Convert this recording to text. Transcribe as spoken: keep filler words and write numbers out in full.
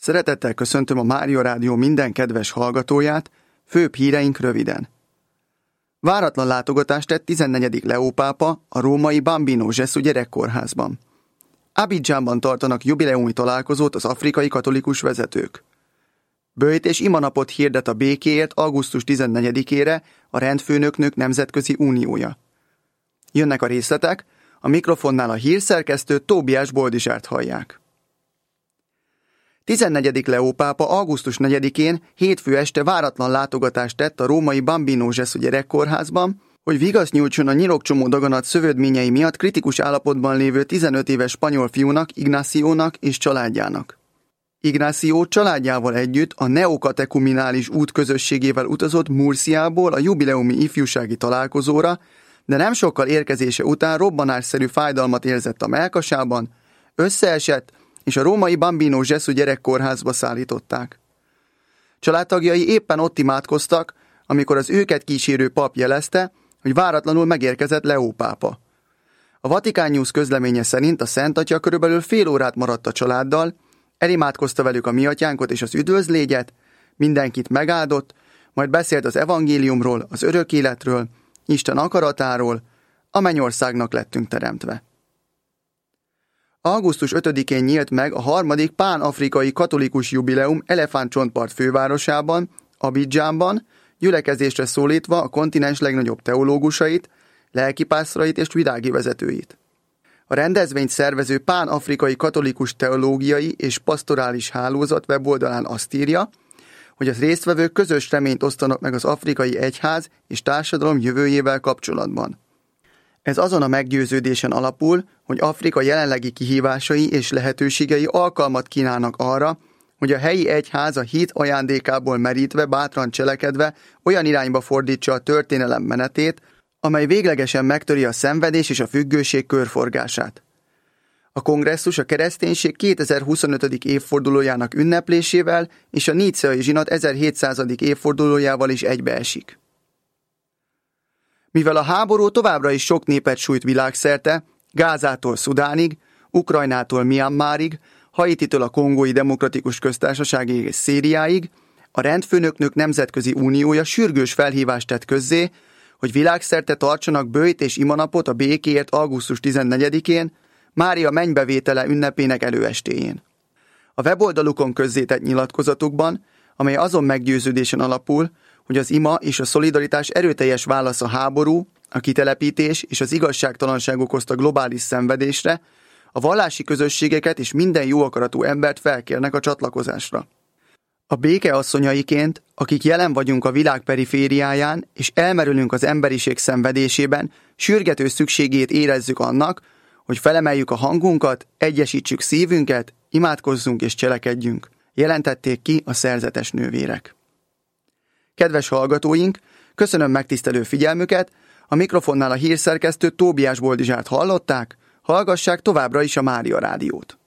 Szeretettel köszöntöm a Mária Rádió minden kedves hallgatóját, főbb híreink röviden. Váratlan látogatást tett tizennegyedik Leó pápa a római Bambino Gesù gyerekkórházban. Abidjanban tartanak jubileumi találkozót az afrikai katolikus vezetők. Böjt és imanapot hirdet a békéért augusztus tizennegyedikére a Rendfőnöknök Nemzetközi Uniója. Jönnek a részletek, a mikrofonnál a hírszerkesztő Tóbiás Boldizsárt hallják. tizennegyedik Leó pápa augusztus negyedikén hétfő este váratlan látogatást tett a római Bambino Gesù gyerekkórházban, hogy vigaszt nyújtson a nyirokcsomó daganat szövődményei miatt kritikus állapotban lévő tizenöt éves spanyol fiúnak, Ignaciónak és családjának. Ignació családjával együtt a neokatekuminális út közösségével utazott Murciából a jubileumi ifjúsági találkozóra, de nem sokkal érkezése után robbanásszerű fájdalmat érzett a mellkasában, összeesett, és a római Bambino Gesù gyerekkórházba szállították. Családtagjai éppen ott imádkoztak, amikor az őket kísérő pap jelezte, hogy váratlanul megérkezett Leó pápa. A Vatikán News közleménye szerint a Szent Atya körülbelül fél órát maradt a családdal, elimádkozta velük a mi atyánkat és az üdvözlégyet, mindenkit megáldott, majd beszélt az evangéliumról, az örök életről, Isten akaratáról, a mennyországnak lettünk teremtve. augusztus ötödikén nyílt meg a harmadik pán-afrikai katolikus jubileum Elefántcsontpart fővárosában, Abidjanban, gyülekezésre szólítva a kontinens legnagyobb teológusait, lelkipásztorait és világi vezetőit. A rendezvényt szervező Pán-afrikai katolikus teológiai és pastorális hálózat weboldalán azt írja, hogy az résztvevők közös reményt osztanak meg az afrikai egyház és társadalom jövőjével kapcsolatban. Ez azon a meggyőződésen alapul, hogy Afrika jelenlegi kihívásai és lehetőségei alkalmat kínálnak arra, hogy a helyi egyház a hit ajándékából merítve, bátran cselekedve olyan irányba fordítsa a történelem menetét, amely véglegesen megtöri a szenvedés és a függőség körforgását. A kongresszus a kereszténység kétezer-huszonötödik évfordulójának ünneplésével és a níceai zsinat ezerhétszázadik évfordulójával is egybeesik. Mivel a háború továbbra is sok népet sújt világszerte, Gázától Szudánig, Ukrajnától Myanmarig, Haititől a Kongói Demokratikus Köztársaságig és Szíriáig, a Rendfőnöknök Nemzetközi Uniója sürgős felhívást tett közzé, hogy világszerte tartsanak böjt és imanapot a békéért augusztus tizennegyedikén, Mária mennybevétele ünnepének előestéjén. A weboldalukon közzétett nyilatkozatukban, amely azon meggyőződésen alapul, hogy az ima és a szolidaritás erőteljes válasz a háború, a kitelepítés és az igazságtalanság okozta globális szenvedésre, a vallási közösségeket és minden jó akaratú embert felkérnek a csatlakozásra. A béke asszonyaiként, akik jelen vagyunk a világ perifériáján, és elmerülünk az emberiség szenvedésében, sürgető szükségét érezzük annak, hogy felemeljük a hangunkat, egyesítsük szívünket, imádkozzunk és cselekedjünk, jelentették ki a szerzetes nővérek. Kedves hallgatóink, köszönöm megtisztelő figyelmüket, a mikrofonnál a hírszerkesztő Tóbiás Boldizsárt hallották, hallgassák továbbra is a Mária Rádiót.